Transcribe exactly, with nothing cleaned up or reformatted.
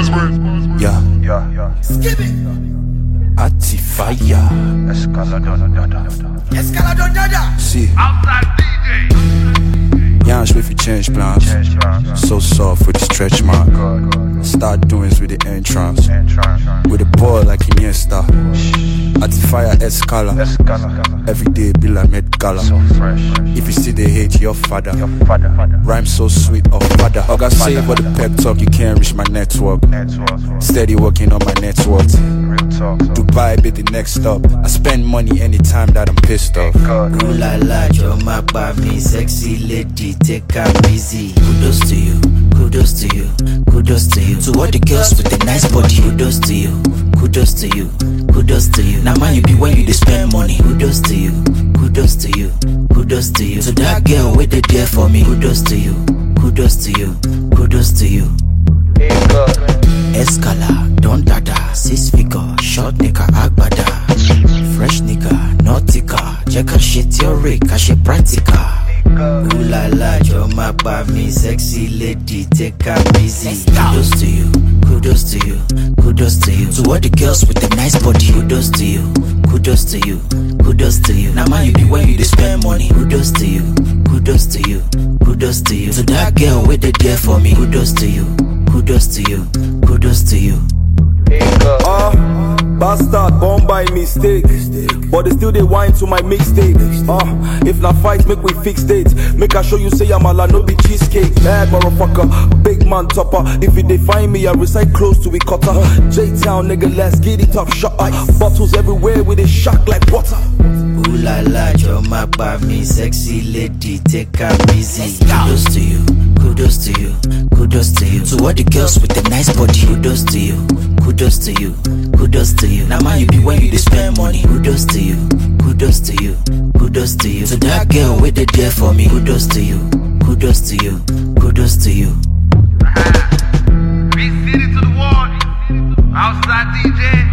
Yeah, yeah, yeah. Skip it. Atifaya. Escaladon, Escaladon, dada. See, outside D J. Yans with you change plans. Change plans. So soft with the stretch mark. Start doings with the entrance. With the ball like Iniesta. Atifaya Escala. Escala. Every day be like Met Gala. So fresh. If you see they hate your father. Your father. Rhyme so sweet of father. Oga say for the pep talk you can't reach my network. Network. Steady working on my net worth. Real talk. So. Dubai be the next stop. I spend money anytime that I'm pissed off. God. Ooh la la, your map by me, sexy lady, take her easy. Kudos to you, kudos to you, kudos to you. To all the girls with the nice body, kudos to you, kudos to you, kudos to you. Now man you be when you dey spend money, kudos to you, kudos to you, kudos to you. To that girl with the there for me, kudos to you, kudos to you, kudos to you. Hey God. Escala, don dada, six figure, short nigga, agbada. Fresh nigga, nautica, check her shit your rig, she practical. Ooh la la, your map by me, sexy lady, take her easy. Kudos to you, kudos to you, kudos to you. To all the girls with the nice body, kudos to you, kudos to you, kudos to you. Now man you be when you dey spend money, kudos to you, kudos to you, kudos to you. To that girl with the there for me, kudos to you, kudos to you, kudos to you. Hey God. Uh, bastard born by mistake, but they still they whine to my mixtape. Uh, if na fight, make we fix date. Make I show you say I'm a no be cheesecake. Bad motherfucker, big man topper. If you they find me, I recite close to it cutter. J-Town nigga, let's get it up. Shot like bottles everywhere with a shock like water. Ooh la la, your map by me, sexy lady, take her easy. Kudos to you, kudos to you, kudos to you. To all the girls with the nice body, kudos to you, kudos to you, kudos to you. Now man you be when you dey spend money, kudos to you, kudos to you, kudos to you. To that girl with the there for me, kudos to you, kudos to you, kudos to you. Big city to the wall. Outside D J.